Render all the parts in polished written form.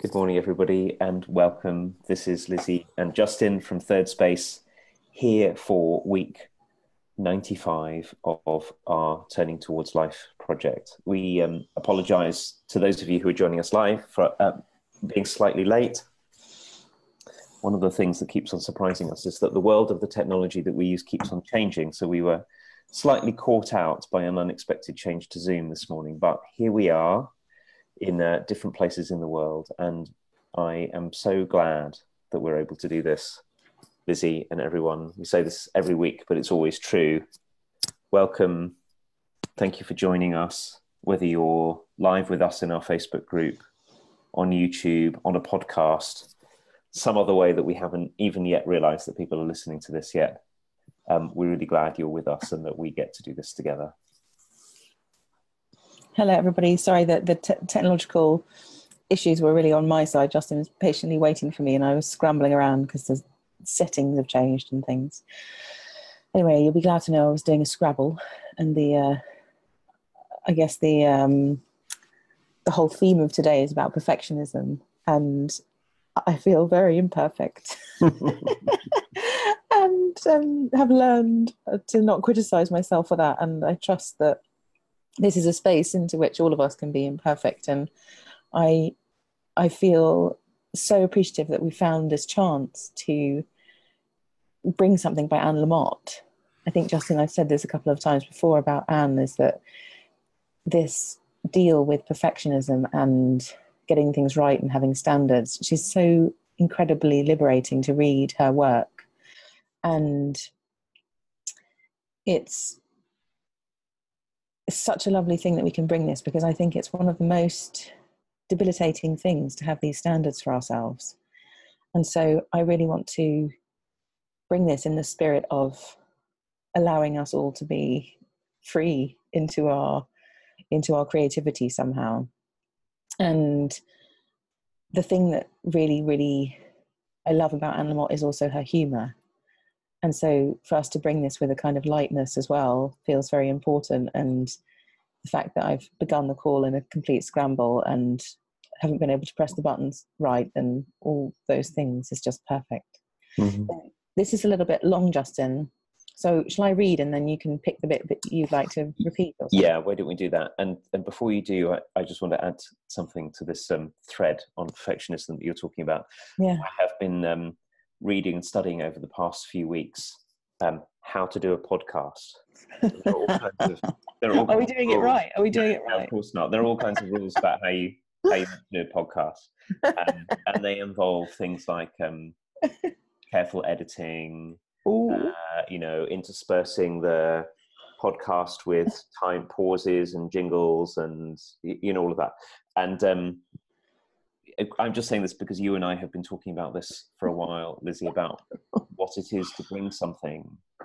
Good morning, everybody, and welcome. This is Lizzie and Justin from Third Space here for week 95 of our Turning Towards Life project. We apologise to those of you who are joining us live for being slightly late. One of the things that keeps on surprising us is that the world of the technology that we use keeps on changing. So we were slightly caught out by an unexpected change to Zoom this morning, but here we are in different places in the world, and I am so glad that we're able to do this. Lizzie and everyone, we say this every week, but it's always true. Welcome. Thank you for joining us, whether you're live with us in our Facebook group, on YouTube, on a podcast, some other way that we haven't even yet realized that people are listening to this yet. We're really glad you're with us and that we get to do this together. Hello, everybody. Sorry that the technological issues were really on my side. Justin was patiently waiting for me and I was scrambling around because the settings have changed and things. Anyway, you'll be glad to know I was doing a Scrabble, and the whole theme of today is about perfectionism, and I feel very imperfect and have learned to not criticize myself for that. And I trust that this is a space into which all of us can be imperfect. And I feel so appreciative that we found this chance to bring something by Anne Lamott. I think, Justin, I've said this a couple of times before about Anne, is that this deal with perfectionism and getting things right and having standards, she's so incredibly liberating to read her work. And it's such a lovely thing that we can bring this, because I think it's one of the most debilitating things to have these standards for ourselves. And so I really want to bring this in the spirit of allowing us all to be free into our creativity somehow. And the thing that really, really I love about Anne Lamott is also her humour. And so for us to bring this with a kind of lightness as well feels very important. And the fact that I've begun the call in a complete scramble and haven't been able to press the buttons right and all those things is just perfect. Mm-hmm. This is a little bit long, Justin. So shall I read and then you can pick the bit that you'd like to repeat? Or something? Yeah, why don't we do that? And before you do, I just want to add something to this thread on perfectionism that you're talking about. Yeah. I have been reading and studying over the past few weeks how to do a podcast. There are all kinds of, are we doing it right? Are we doing it right? No, of course not. There are all kinds of rules about how you do a podcast, and they involve things like careful editing, interspersing the podcast with time pauses and jingles and all of that. And I'm just saying this because you and I have been talking about this for a while, Lizzie, about what it is to bring something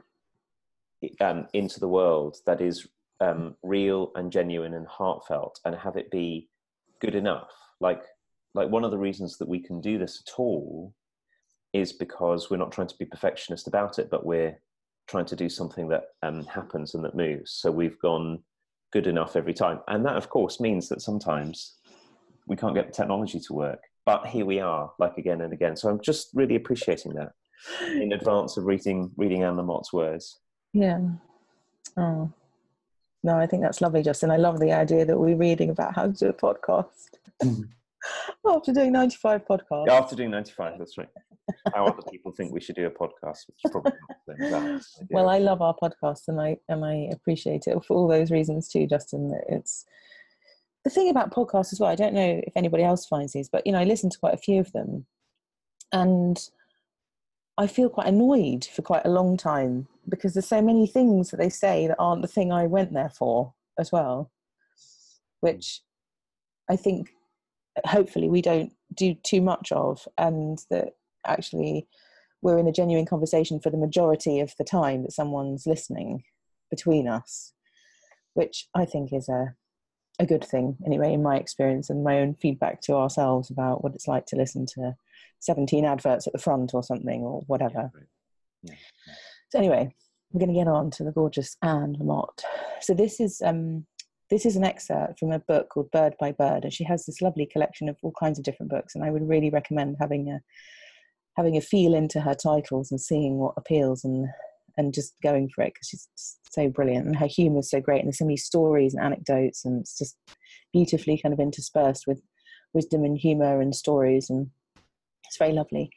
into the world that is real and genuine and heartfelt, and have it be good enough. Like one of the reasons that we can do this at all is because we're not trying to be perfectionist about it, but we're trying to do something that happens and that moves. So we've gone good enough every time. And that, of course, means that sometimes we can't get the technology to work. But here we are, like again and again. So I'm just really appreciating that in advance of reading Anne Lamott's words. Yeah. Oh. No, I think that's lovely, Justin. I love the idea that we're reading about how to do a podcast. After doing 95 podcasts. After doing 95, that's right. How other people think we should do a podcast, which is probably not the thing. Well, I love our podcast, and I appreciate it for all those reasons too, Justin. It's the thing about podcasts as well. I don't know if anybody else finds these, but I listen to quite a few of them, and I feel quite annoyed for quite a long time because there's so many things that they say that aren't the thing I went there for as well, which I think hopefully we don't do too much of, and that actually we're in a genuine conversation for the majority of the time that someone's listening between us, which I think is a good thing anyway, in my experience and my own feedback to ourselves about what it's like to listen to 17 adverts at the front or something or whatever. Yeah. So anyway, we're going to get on to the gorgeous Anne Lamott. So this is this is an excerpt from a book called Bird by Bird, and she has this lovely collection of all kinds of different books, and I would really recommend having a feel into her titles and seeing what appeals, and just going for it, because she's so brilliant, and her humour is so great, and there's so many stories and anecdotes, and it's just beautifully kind of interspersed with wisdom and humour and stories, and it's very lovely.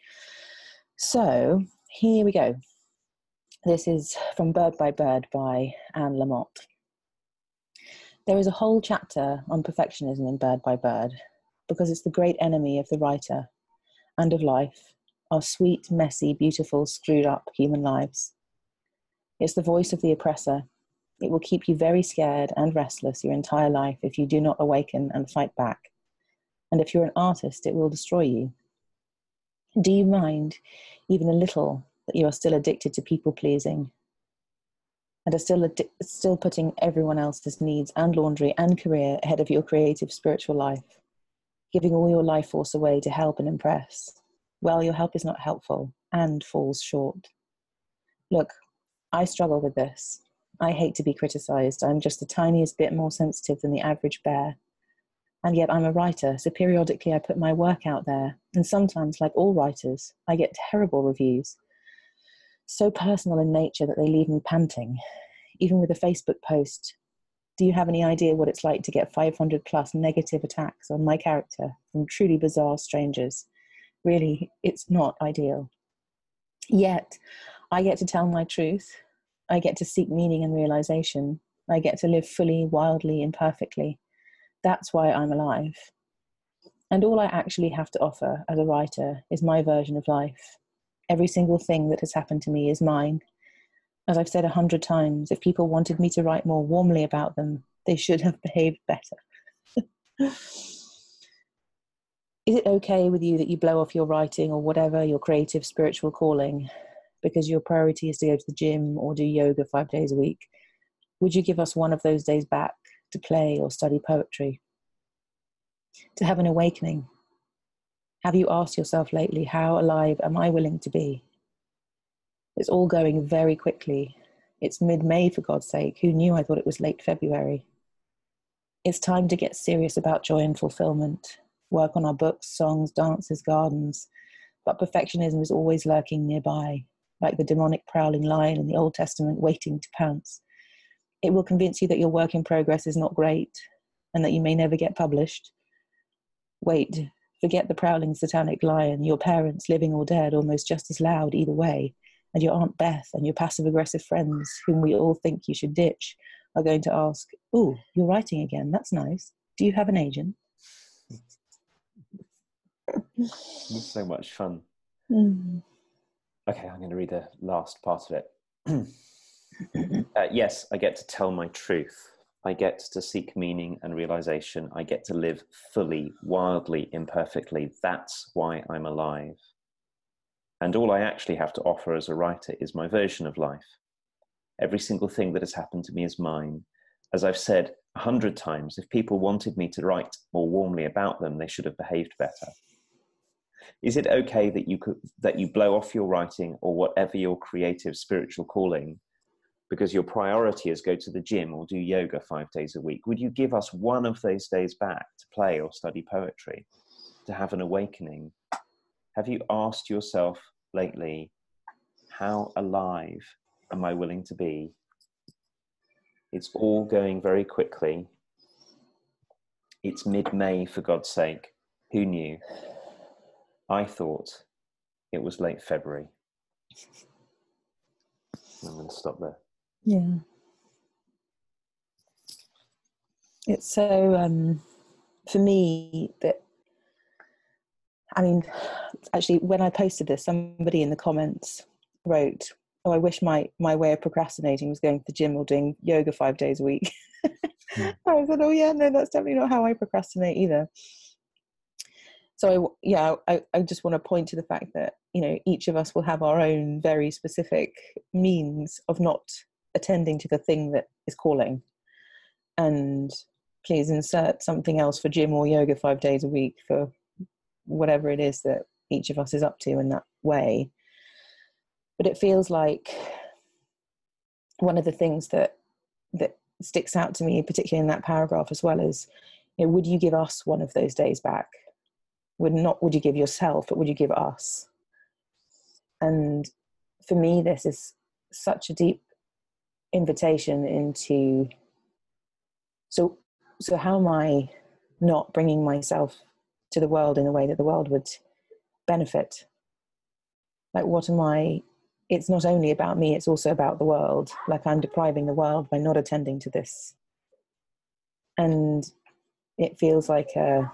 So here we go. This is from Bird by Bird by Anne Lamott. There is a whole chapter on perfectionism in Bird by Bird, because it's the great enemy of the writer and of life, our sweet, messy, beautiful, screwed up human lives. It's the voice of the oppressor. It will keep you very scared and restless your entire life if you do not awaken and fight back. And if you're an artist, it will destroy you. Do you mind, even a little, that you are still addicted to people-pleasing and are still putting everyone else's needs and laundry and career ahead of your creative spiritual life, giving all your life force away to help and impress? Well, your help is not helpful and falls short. Look, I struggle with this. I hate to be criticized. I'm just the tiniest bit more sensitive than the average bear. And yet I'm a writer, so periodically I put my work out there. And sometimes, like all writers, I get terrible reviews. So personal in nature that they leave me panting. Even with a Facebook post, do you have any idea what it's like to get 500 plus negative attacks on my character from truly bizarre strangers? Really, it's not ideal. Yet, I get to tell my truth. I get to seek meaning and realization. I get to live fully, wildly, imperfectly. That's why I'm alive. And all I actually have to offer as a writer is my version of life. Every single thing that has happened to me is mine. As I've said 100 times, if people wanted me to write more warmly about them, they should have behaved better. Is it okay with you that you blow off your writing or whatever, your creative, spiritual calling, because your priority is to go to the gym or do yoga 5 days a week? Would you give us one of those days back to play or study poetry? To have an awakening? Have you asked yourself lately, how alive am I willing to be? It's all going very quickly. It's mid-May, for God's sake. Who knew? I thought it was late February. It's time to get serious about joy and fulfillment. Work on our books, songs, dances, gardens. But perfectionism is always lurking nearby, like the demonic prowling lion in the Old Testament waiting to pounce. It will convince you that your work in progress is not great and that you may never get published. Wait, forget the prowling satanic lion, your parents, living or dead, almost just as loud either way, and your Aunt Beth and your passive-aggressive friends, whom we all think you should ditch, are going to ask, "Oh, you're writing again, that's nice. Do you have an agent?" It's so much fun. Mm. Okay, I'm going to read the last part of it. Yes, I get to tell my truth. I get to seek meaning and realization. I get to live fully, wildly, imperfectly. That's why I'm alive. And all I actually have to offer as a writer is my version of life. Every single thing that has happened to me is mine. As I've said 100 times, if people wanted me to write more warmly about them, they should have behaved better. Is it okay that you blow off your writing or whatever your creative spiritual calling because your priority is go to the gym or do yoga 5 days a week? Would you give us one of those days back to play or study poetry, to have an awakening? Have you asked yourself lately, how alive am I willing to be? It's all going very quickly. It's mid-May, for God's sake. Who knew? I thought it was late February. I'm going to stop there. Yeah. It's so, for me, that, I mean, actually, when I posted this, somebody in the comments wrote, "Oh, I wish my way of procrastinating was going to the gym or doing yoga 5 days a week." I said, "Oh yeah, no, that's definitely not how I procrastinate either." So I just want to point to the fact that, you know, each of us will have our own very specific means of not attending to the thing that is calling. And please insert something else for gym or yoga 5 days a week for whatever it is that each of us is up to in that way. But it feels like one of the things that sticks out to me, particularly in that paragraph as well, is, you know, would you give us one of those days back? Would you give yourself, but would you give us? And for me, this is such a deep invitation into, so how am I not bringing myself to the world in a way that the world would benefit? Like, what am I, it's not only about me, it's also about the world. Like, I'm depriving the world by not attending to this. And it feels like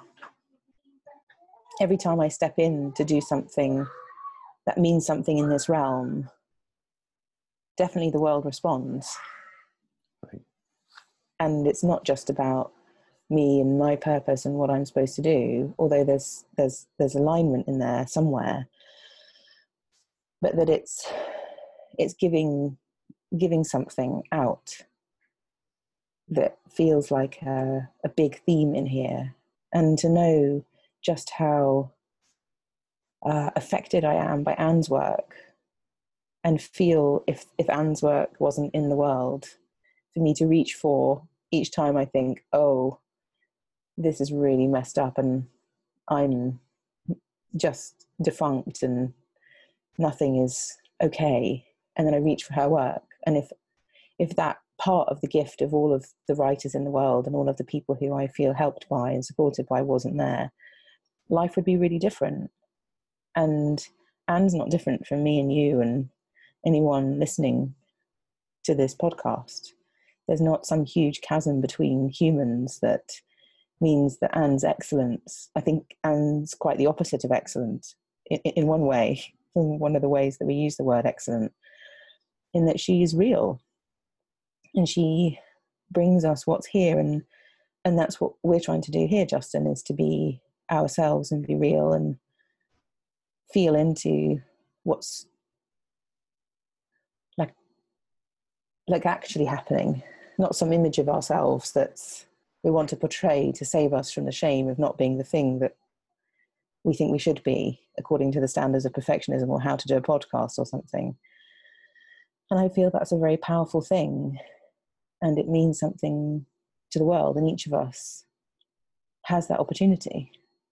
every time I step in to do something that means something in this realm, definitely the world responds. Right. And it's not just about me and my purpose and what I'm supposed to do, although there's alignment in there somewhere, but that it's giving something out that feels like a big theme in here. And to know just how affected I am by Anne's work, and feel if Anne's work wasn't in the world, for me to reach for each time I think, oh, this is really messed up and I'm just defunct and nothing is okay. And then I reach for her work. And if that part of the gift of all of the writers in the world and all of the people who I feel helped by and supported by wasn't there, life would be really different. And Anne's not different from me and you and anyone listening to this podcast. There's not some huge chasm between humans that means that Anne's excellence, I think Anne's quite the opposite of excellent in one way, in one of the ways that we use the word excellent, in that she is real and she brings us what's here. And that's what we're trying to do here, Justin, is to be ourselves and be real and feel into what's like actually happening, not some image of ourselves that we want to portray to save us from the shame of not being the thing that we think we should be according to the standards of perfectionism or how to do a podcast or something. And I feel that's a very powerful thing, and it means something to the world, and each of us has that opportunity.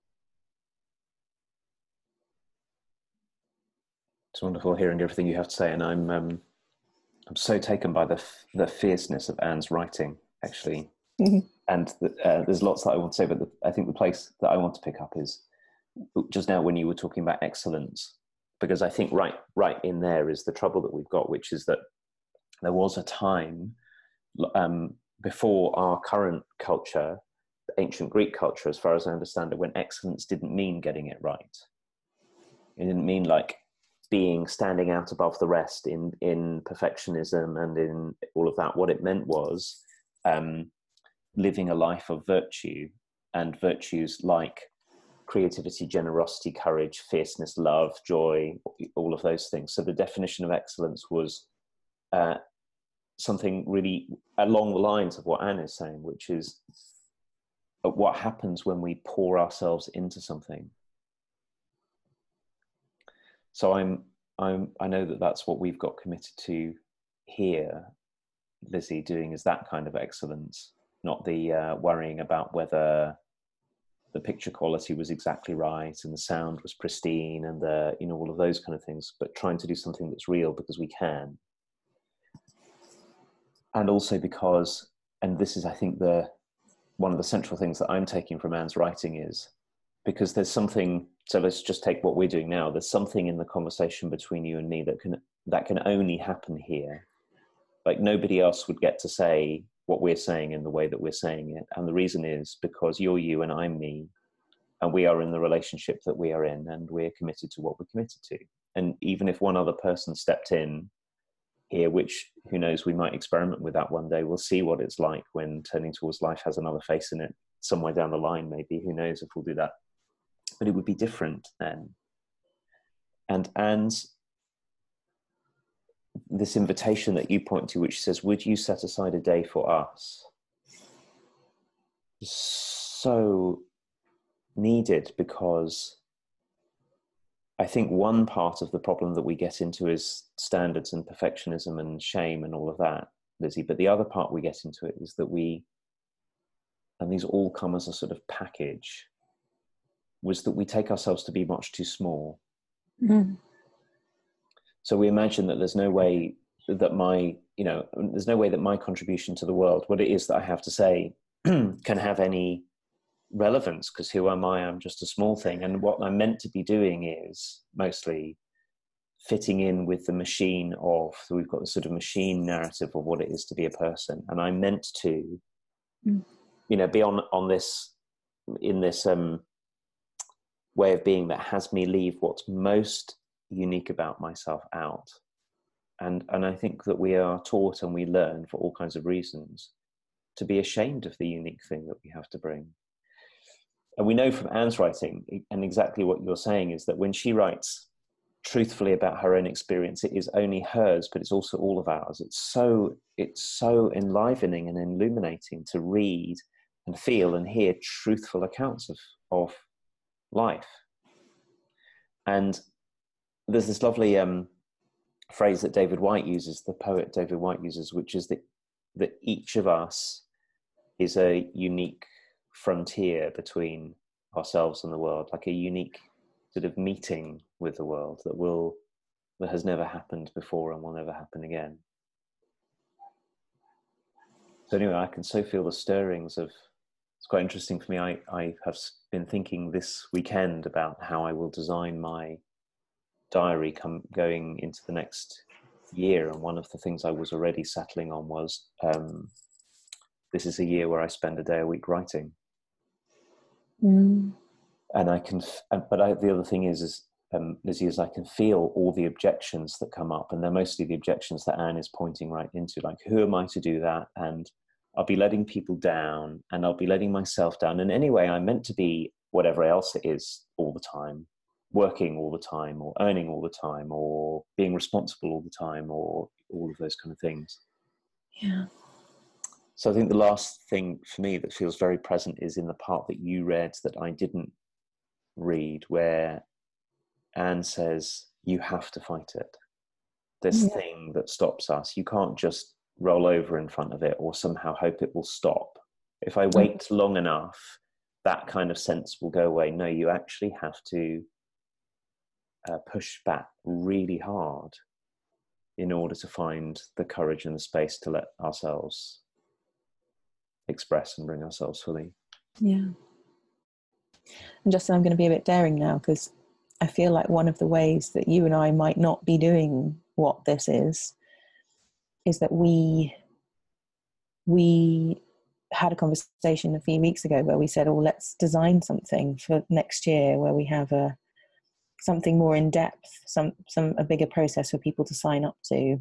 It's wonderful hearing everything you have to say, and I'm so taken by the fierceness of Anne's writing, actually. Mm-hmm. And there's lots that I want to say, but I think the place that I want to pick up is just now when you were talking about excellence, because I think right in there is the trouble that we've got, which is that there was a time before our current culture, ancient Greek culture, as far as I understand it, when excellence didn't mean getting it right. It didn't mean like standing out above the rest in perfectionism and in all of that. What it meant was living a life of virtue, and virtues like creativity, generosity, courage, fierceness, love, joy, all of those things. So the definition of excellence was something really along the lines of what Anne is saying, which is what happens when we pour ourselves into something. So I know that that's what we've got committed to here, Lizzie, doing is that kind of excellence, not the worrying about whether the picture quality was exactly right and the sound was pristine and all of those kind of things, but trying to do something that's real because we can. And also because, and this is, I think, one of the central things that I'm taking from Anne's writing is, because there's something, so let's just take what we're doing now, there's something in the conversation between you and me that can only happen here. Like nobody else would get to say what we're saying in the way that we're saying it. And the reason is because you're you and I'm me, and we are in the relationship that we are in, and we're committed to what we're committed to. And even if one other person stepped in here, which who knows, we might experiment with that one day. We'll see what it's like when Turning Towards Life has another face in it somewhere down the line, maybe. Who knows if we'll do that. But it would be different then. And Anne's, this invitation that you point to, which says, would you set aside a day for us? So needed, because I think one part of the problem that we get into is standards and perfectionism and shame and all of that. Lizzie. But the other part we get into it is that and these all come as a sort of package, was that we take ourselves to be much too small. Mm. So we imagine that there's no way that my contribution to the world, what it is that I have to say, can have any relevance, because who am I? I'm just a small thing. And what I'm meant to be doing is mostly fitting in with the machine of, so we've got the sort of machine narrative of what it is to be a person. And I'm meant to, be on this, in this way of being that has me leave what's most unique about myself out. And I think that we are taught and we learn, for all kinds of reasons, to be ashamed of the unique thing that we have to bring. And we know from Anne's writing, and exactly what you're saying, is that when she writes truthfully about her own experience, it is only hers, but it's also all of ours. It's so enlivening and illuminating to read and feel and hear truthful accounts of life. And there's this lovely phrase that David Whyte uses, the poet David Whyte uses, which is that each of us is a unique frontier between ourselves and the world, like a unique sort of meeting with the world that has never happened before and will never happen again. So anyway, I can so feel the stirrings of, it's quite interesting for me. I have been thinking this weekend about how I will design my diary going into the next year. And one of the things I was already settling on was, this is a year where I spend a day a week writing. And I can, the other thing is Lizzie, is I can feel all the objections that come up, and they're mostly the objections that Anne is pointing right into, like, who am I to do that? And I'll be letting people down, and I'll be letting myself down. And anyway, I'm meant to be whatever else it is all the time, working all the time, or earning all the time, or being responsible all the time, or all of those kind of things. Yeah. So I think the last thing for me that feels very present is in the part that you read that I didn't read, where Anne says, you have to fight it. This thing that stops us, you can't just roll over in front of it or somehow hope it will stop. If I wait long enough, that kind of sense will go away. No, you actually have to push back really hard in order to find the courage and the space to let ourselves express and bring ourselves fully. Yeah. And Justin, I'm going to be a bit daring now, because I feel like one of the ways that you and I might not be doing what this is that we had a conversation a few weeks ago where we said, oh, let's design something for next year where we have something more in depth, a bigger process for people to sign up to,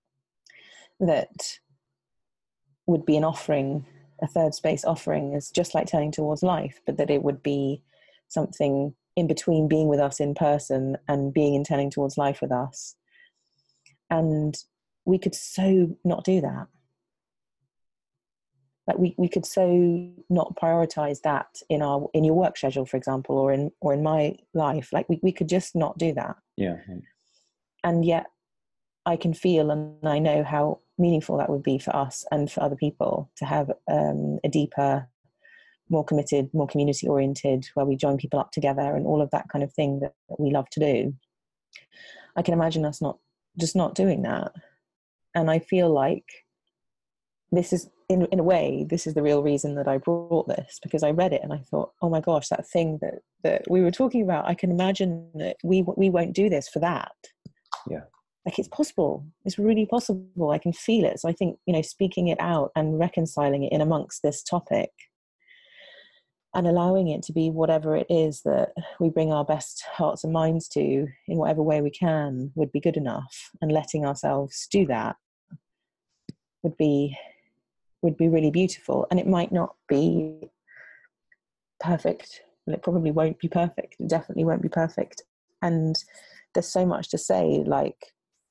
that would be an offering, a third space offering, is just like Turning Towards Life, but that it would be something in between being with us in person and being in Turning Towards Life with us. And we could so not do that. Like we could so not prioritize that in your work schedule, for example, or in my life. Like we could just not do that. Yeah. And yet I can feel and I know how meaningful that would be for us and for other people to have a deeper, more committed, more community oriented, where we join people up together and all of that kind of thing that we love to do. I can imagine us not doing that. And I feel like this is, in a way, this is the real reason that I brought this, because I read it and I thought, oh my gosh, that thing that we were talking about, I can imagine that we won't do this for that. Yeah. Like, it's possible. It's really possible. I can feel it. So I think, speaking it out and reconciling it in amongst this topic and allowing it to be whatever it is that we bring our best hearts and minds to in whatever way we can would be good enough. And letting ourselves do that would be really beautiful. And it might not be perfect. Well, it probably won't be perfect. It definitely won't be perfect. And there's so much to say, like,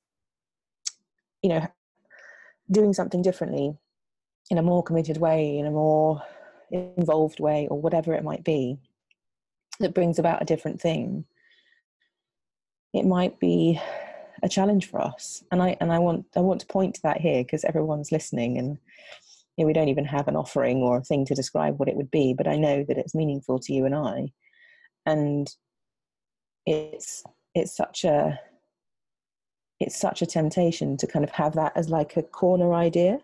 doing something differently in a more committed way, in a more involved way, or whatever it might be, that brings about a different thing. It might be a challenge for us. And I want to point to that here, because everyone's listening, and we don't even have an offering or a thing to describe what it would be, but I know that it's meaningful to you and I. And it's such a temptation to kind of have that as like a corner idea.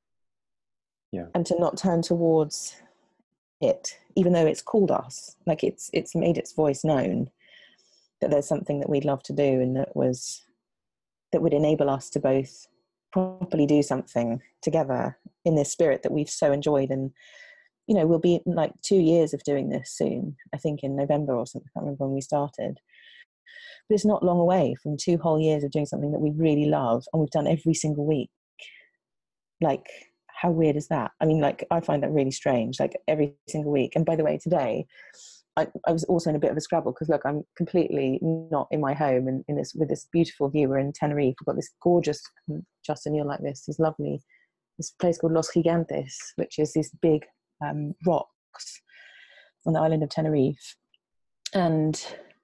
Yeah. And to not turn towards it, even though it's called us, like it's made its voice known, that there's something that we'd love to do, and that would enable us to both properly do something together in this spirit that we've so enjoyed. And we'll be like 2 years of doing this soon, I think in November or something. I can't remember when we started, but it's not long away from 2 whole years of doing something that we really love, and we've done every single week. Like, how weird is that? I mean, like, I find that really strange, like every single week. And by the way, today I was also in a bit of a scrabble, because look, I'm completely not in my home, and with this beautiful view. We're in Tenerife. We've got this gorgeous, Justin, you'll like this lovely, this place called Los Gigantes, which is these big rocks on the island of Tenerife. And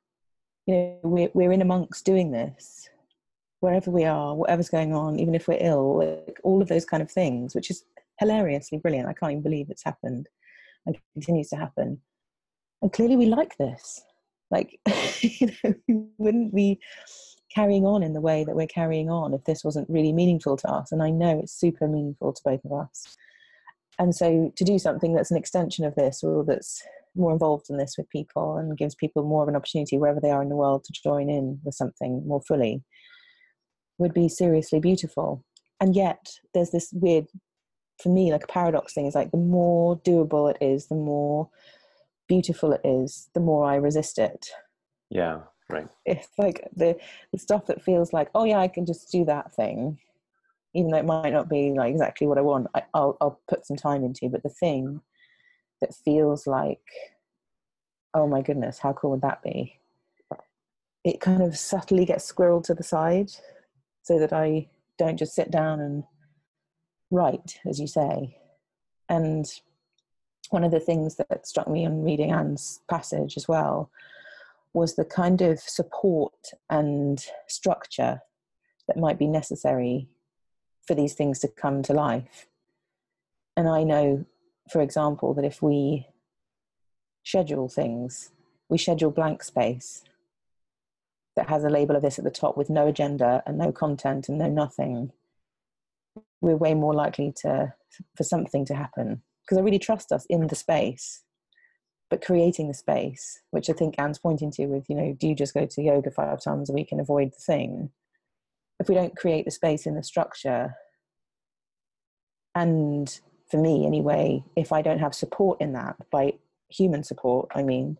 we're in amongst doing this wherever we are, whatever's going on, even if we're ill, like all of those kind of things, which is hilariously brilliant. I can't even believe it's happened and continues to happen. And clearly we like this. Like, we wouldn't be carrying on in the way that we're carrying on if this wasn't really meaningful to us. And I know it's super meaningful to both of us. And so to do something that's an extension of this, or that's more involved in this with people, and gives people more of an opportunity wherever they are in the world to join in with something more fully, would be seriously beautiful. And yet there's this weird, for me, like a paradox thing, is like the more doable it is, the more beautiful it is, the more I resist it. Yeah, right. It's like the stuff that feels like, oh yeah, I can just do that thing, even though it might not be like exactly what I want, I'll put some time into. But the thing that feels like, oh my goodness, how cool would that be? It kind of subtly gets squirreled to the side, so that I don't just sit down and write, as you say. And one of the things that struck me on reading Anne's passage as well was the kind of support and structure that might be necessary for these things to come to life. And I know, for example, that if we schedule things, we schedule blank space that has a label of this at the top with no agenda and no content and no nothing, we're way more likely for something to happen. Because I really trust us in the space, but creating the space, which I think Anne's pointing to with, do you just go to yoga 5 times a week and avoid the thing? If we don't create the space in the structure, and for me anyway, if I don't have support in that, by human support, I mean,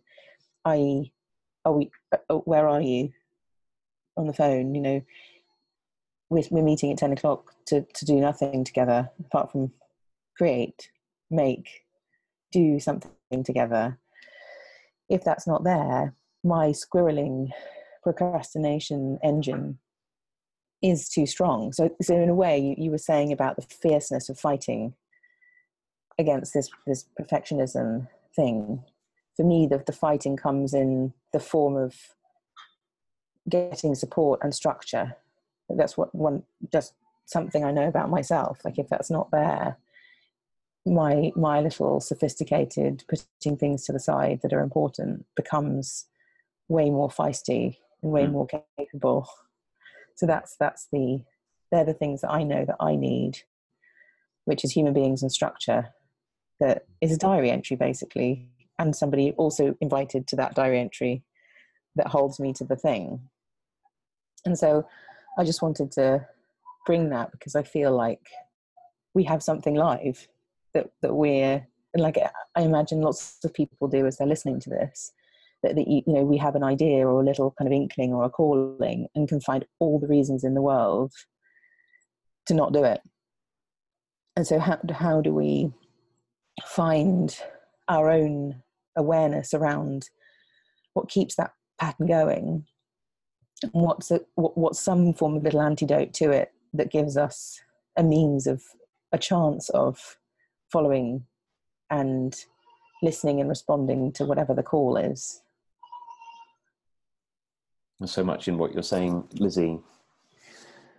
where are you on the phone? We're meeting at 10 o'clock to do nothing together apart from create, make, do something together. If that's not there, my squirreling procrastination engine is too strong. So in a way, you were saying about the fierceness of fighting against this perfectionism thing. For me, the fighting comes in the form of getting support and structure. That's just something I know about myself. Like, if that's not there, my little sophisticated putting things to the side that are important becomes way more feisty and way more capable. So they're the things that I know that I need, which is human beings and structure. That is a diary entry basically, and somebody also invited to that diary entry that holds me to the thing. And so I just wanted to bring that, because I feel like we have something live that we're, like, I imagine lots of people do as they're listening to this, that we have an idea or a little kind of inkling or a calling, and can find all the reasons in the world to not do it. And so how do we find our own awareness around what keeps that pattern going, and what's some form of little antidote to it that gives us a means of a chance of following and listening and responding to whatever the call is. There's so much in what you're saying, Lizzie,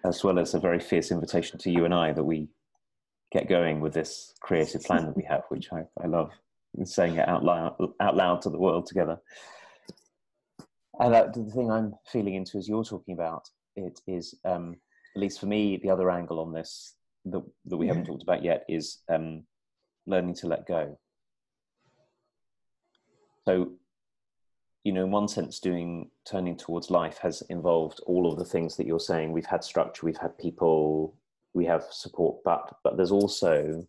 as well as a very fierce invitation to you and I that we get going with this creative plan that we have, which I love saying it out loud to the world together. And the thing I'm feeling into as you're talking about it is, at least for me, the other angle on this that we haven't talked about yet is learning to let go. So, you know, in one sense, turning towards life has involved all of the things that you're saying. We've had structure, we've had people, we have support, but there's also,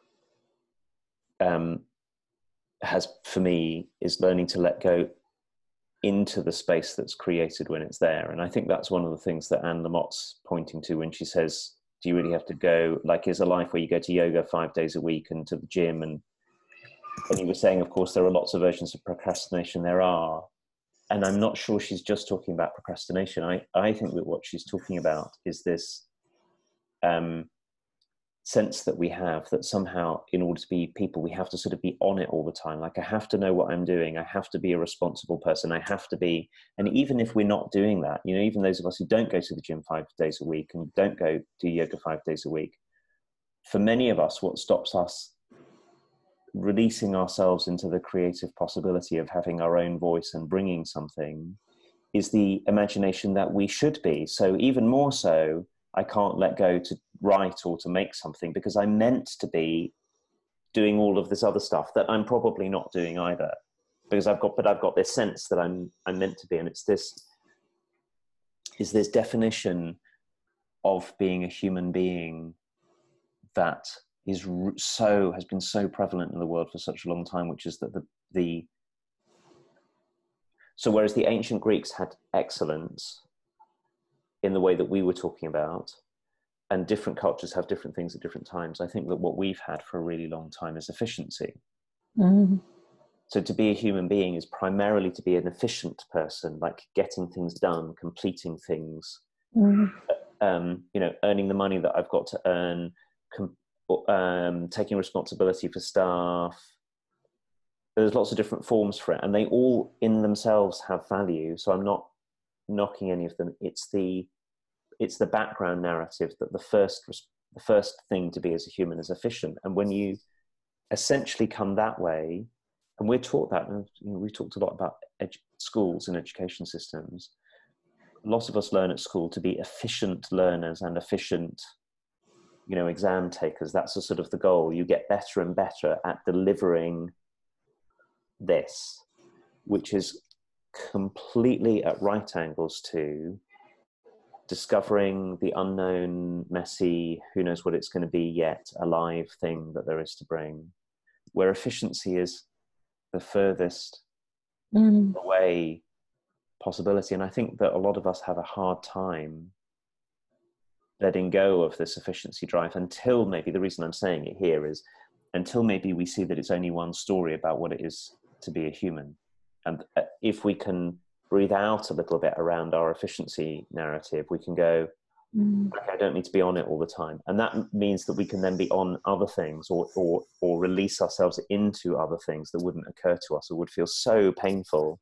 for me, is learning to let go into the space that's created when it's there. And I think that's one of the things that Anne Lamott's pointing to when she says, do you really have to go, like, is a life where you go to yoga 5 days a week and to the gym? And you were saying, of course, there are lots of versions of procrastination. There are. And I'm not sure she's just talking about procrastination. I think that what she's talking about is this sense that we have that somehow, in order to be people, we have to sort of be on it all the time. Like, I have to know what I'm doing. I have to be a responsible person. I have to be, and even if we're not doing that, you know, even those of us who don't go to the gym 5 days a week and don't go do yoga 5 days a week, for many of us, what stops us releasing ourselves into the creative possibility of having our own voice and bringing something is the imagination that we should be. So even more so, I can't let go to write or to make something because I'm meant to be doing all of this other stuff that I'm probably not doing either, because I've got this sense that I'm meant to be. And it's this definition of being a human being that has been so prevalent in the world for such a long time, which is that so whereas the ancient Greeks had excellence in the way that we were talking about, and different cultures have different things at different times, I think that what we've had for a really long time is efficiency. Mm-hmm. So to be a human being is primarily to be an efficient person, like getting things done, completing things, mm-hmm. You know, earning the money that I've got to earn, taking responsibility for staff. There's lots of different forms for it, and they all in themselves have value. So I'm not knocking any of them. It's the background narrative that the first thing to be as a human is efficient. And when you essentially come that way, and we're taught that, and you know, we talked a lot about schools and education systems. Lots of us learn at school to be efficient learners and efficient, you know, exam takers. That's the sort of the goal. You get better and better at delivering this, which is completely at right angles to discovering the unknown, messy, who knows what it's going to be yet, alive thing that there is to bring, where efficiency is the furthest away possibility. And I think that a lot of us have a hard time letting go of this efficiency drive until maybe, the reason I'm saying it here is until maybe we see that it's only one story about what it is to be a human. And if we can breathe out a little bit around our efficiency narrative, we can go, okay, I don't need to be on it all the time. And that means that we can then be on other things or release ourselves into other things that wouldn't occur to us or would feel so painful.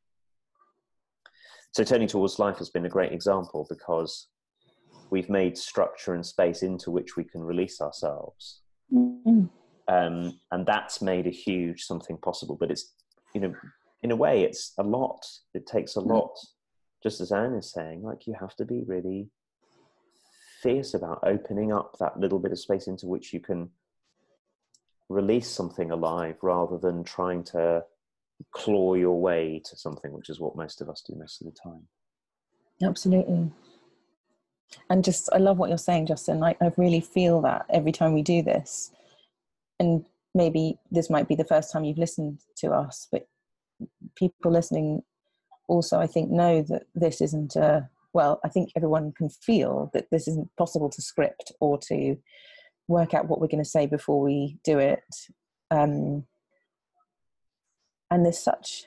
So Turning Towards Life has been a great example because we've made structure and space into which we can release ourselves. And that's made a huge something possible. But it's, you know, in a way, it's a lot. It takes a lot, just as Anne is saying, like you have to be really fierce about opening up that little bit of space into which you can release something alive rather than trying to claw your way to something, which is what most of us do most of the time. Absolutely. And just, I love what you're saying, Justin. I really feel that every time we do this. And maybe this might be the first time you've listened to us, but people listening also, I think, know that this isn't I think everyone can feel that this isn't possible to script or to work out what we're going to say before we do it. And there's such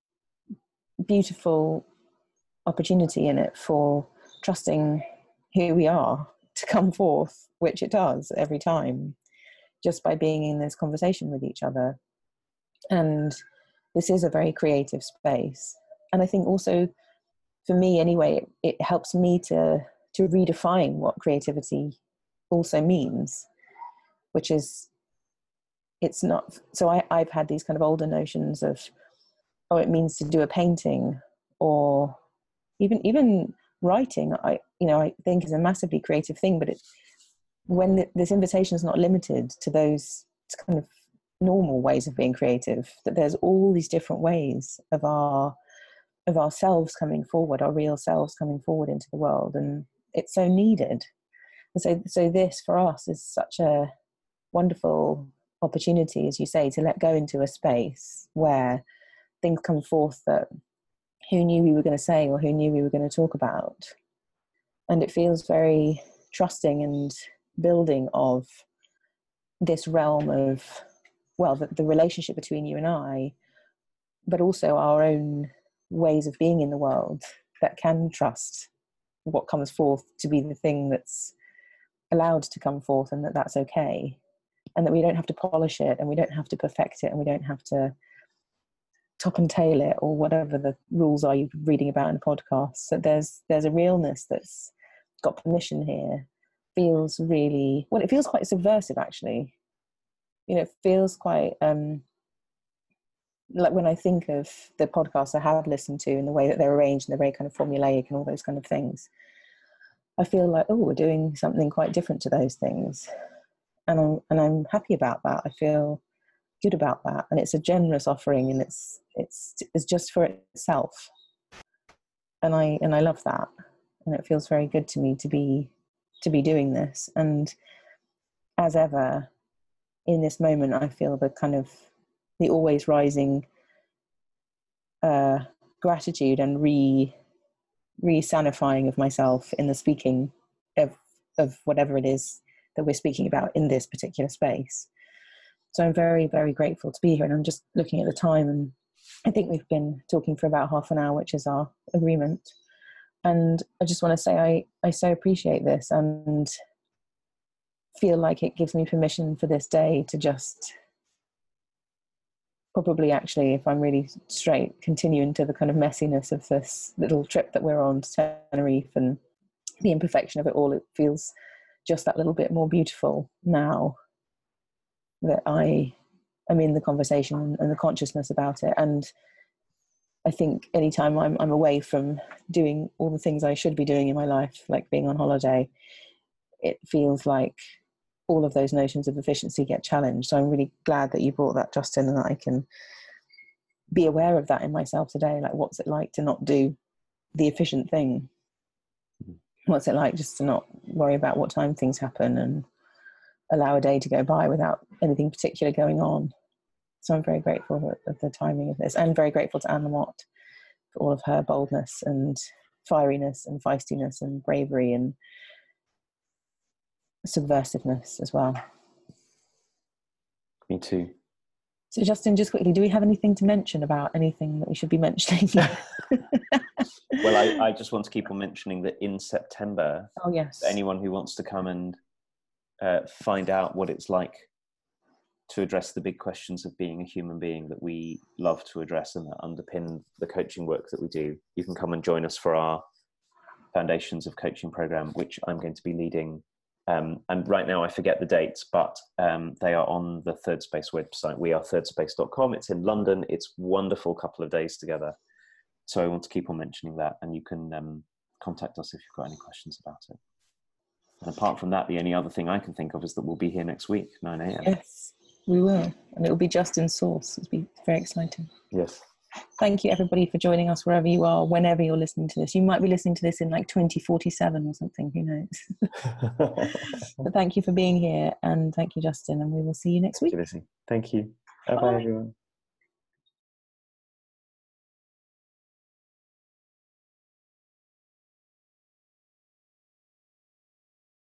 beautiful opportunity in it for trusting who we are to come forth, which it does every time, just by being in this conversation with each other. And this is a very creative space. And I think also, for me anyway, it helps me to to redefine what creativity also means, which is, it's not, so I've had these kind of older notions of, oh, it means to do a painting, or even writing, I think is a massively creative thing, but when this invitation is not limited to those kind of normal ways of being creative, that there's all these different ways of ourselves coming forward, our real selves coming forward into the world, and it's so needed. And so this for us is such a wonderful opportunity, as you say, to let go into a space where things come forth that who knew we were going to say, or who knew we were going to talk about. And it feels very trusting and building of this realm of, well, the relationship between you and I, but also our own ways of being in the world that can trust what comes forth to be the thing that's allowed to come forth, and that's okay, and that we don't have to polish it, and we don't have to perfect it, and we don't have to top and tail it, or whatever the rules are you're reading about in a podcast. So there's a realness that's got permission here. Feels really, well, it feels quite subversive, actually. It feels quite like, when I think of the podcasts I have listened to and the way that they're arranged and they're very kind of formulaic and all those kind of things, I feel like, oh, we're doing something quite different to those things, and I'm happy about that. I feel good about that, and it's a generous offering, and it's just for itself, and I love that, and it feels very good to me to be doing this. And as ever in this moment, I feel the always rising gratitude and re-sanifying of myself in the speaking of whatever it is that we're speaking about in this particular space. So I'm very, very grateful to be here. And I'm just looking at the time, and I think we've been talking for about half an hour, which is our agreement. And I just want to say I so appreciate this, and feel like it gives me permission for this day to just probably, actually, if I'm really straight, continue into the kind of messiness of this little trip that we're on to Tenerife, and the imperfection of it all. It feels just that little bit more beautiful now that I am in the conversation and the consciousness about it. And I think anytime I'm away from doing all the things I should be doing in my life, like being on holiday, it feels like all of those notions of efficiency get challenged. So I'm really glad that you brought that, Justin, and that I can be aware of that in myself today. Like, what's it like to not do the efficient thing? What's it like just to not worry about what time things happen, and allow a day to go by without anything particular going on? So I'm very grateful of the timing of this, and very grateful to Anne Lamott for all of her boldness and fieriness and feistiness and bravery and subversiveness as well. Me too. So Justin, just quickly, do we have anything to mention about anything that we should be mentioning? Well, I just want to keep on mentioning that in September, oh yes, anyone who wants to come and find out what it's like to address the big questions of being a human being that we love to address and that underpin the coaching work that we do, you can come and join us for our Foundations of Coaching program, which I'm going to be leading. And right now I forget the dates, but they are on the Third Space website. We are thirdspace.com. It's in London. It's a wonderful couple of days together. So I want to keep on mentioning that, and you can contact us if you've got any questions about it. And apart from that, the only other thing I can think of is that we'll be here next week, 9 a.m. Yes, we will. And it will be Justin's source. It'll be very exciting. Yes. Thank you, everybody, for joining us wherever you are, whenever you're listening to this. You might be listening to this in like 2047 or something, who knows? But thank you for being here, and thank you, Justin, and we will see you next week. Thank you. Bye-bye, everyone.